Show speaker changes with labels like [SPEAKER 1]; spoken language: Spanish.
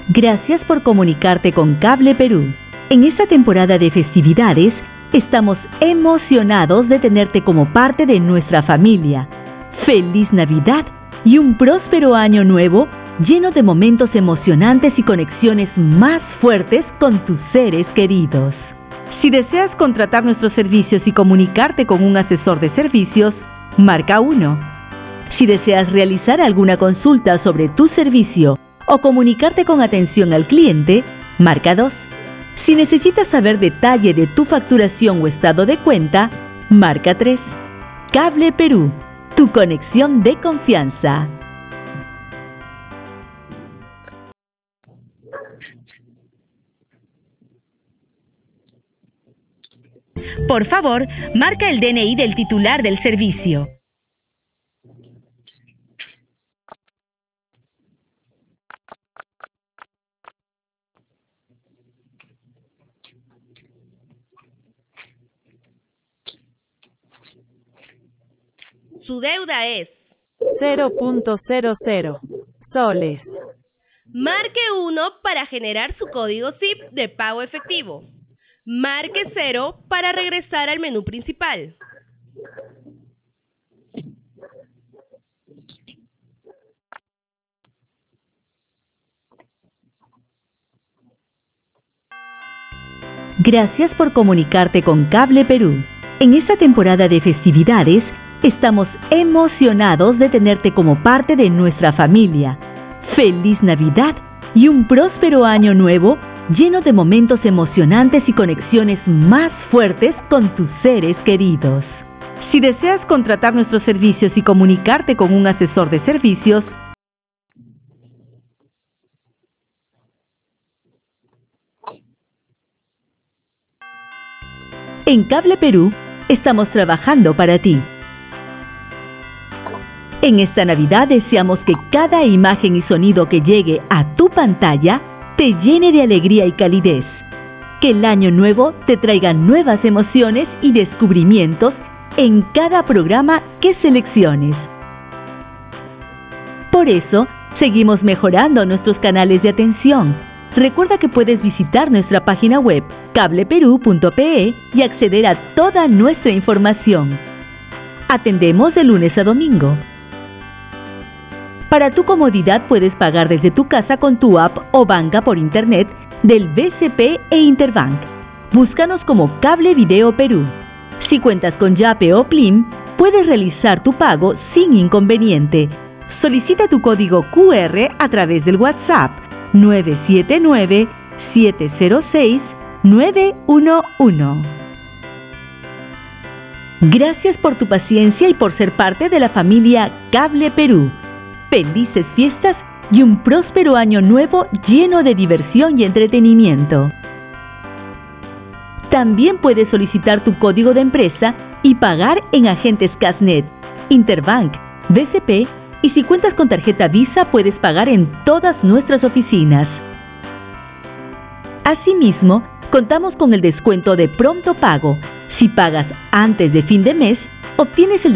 [SPEAKER 1] Gracias por comunicarte con Cable Perú. En esta temporada de festividades, estamos emocionados de tenerte como parte de nuestra familia. ¡Feliz Navidad y un próspero año nuevo lleno de momentos emocionantes y conexiones más fuertes con tus seres queridos! Si deseas contratar nuestros servicios y comunicarte con un asesor de servicios, marca 1. Si deseas realizar alguna consulta sobre tu servicio o comunicarte con atención al cliente, marca 2. Si necesitas saber detalle de tu facturación o estado de cuenta, marca 3. Cable Perú, tu conexión de confianza. Por favor, marca el DNI del titular del servicio.
[SPEAKER 2] Su deuda es
[SPEAKER 3] 0.00 soles.
[SPEAKER 2] Marque 1 para generar su código SIP de pago efectivo. Marque 0 para regresar al menú principal.
[SPEAKER 1] Gracias por comunicarte con Cable Perú. En esta temporada de festividades, estamos emocionados de tenerte como parte de nuestra familia. ¡Feliz Navidad y un próspero año nuevo lleno de momentos emocionantes y conexiones más fuertes con tus seres queridos! Si deseas contratar nuestros servicios y comunicarte con un asesor de servicios, en Cable Perú estamos trabajando para ti. En esta Navidad deseamos que cada imagen y sonido que llegue a tu pantalla te llene de alegría y calidez. Que el año nuevo te traiga nuevas emociones y descubrimientos en cada programa que selecciones. Por eso, seguimos mejorando nuestros canales de atención. Recuerda que puedes visitar nuestra página web cableperú.pe y acceder a toda nuestra información. Atendemos de lunes a domingo. Para tu comodidad puedes pagar desde tu casa con tu app o banca por internet del BCP e Interbank. Búscanos como Cable Video Perú. Si cuentas con Yape o Plim, puedes realizar tu pago sin inconveniente. Solicita tu código QR a través del WhatsApp 979-706-911. Gracias por tu paciencia y por ser parte de la familia Cable Perú. Felices fiestas y un próspero año nuevo lleno de diversión y entretenimiento. También puedes solicitar tu código de empresa y pagar en agentes Casnet, Interbank, BCP y si cuentas con tarjeta Visa puedes pagar en todas nuestras oficinas. Asimismo, contamos con el descuento de pronto pago. Si pagas antes de fin de mes, obtienes el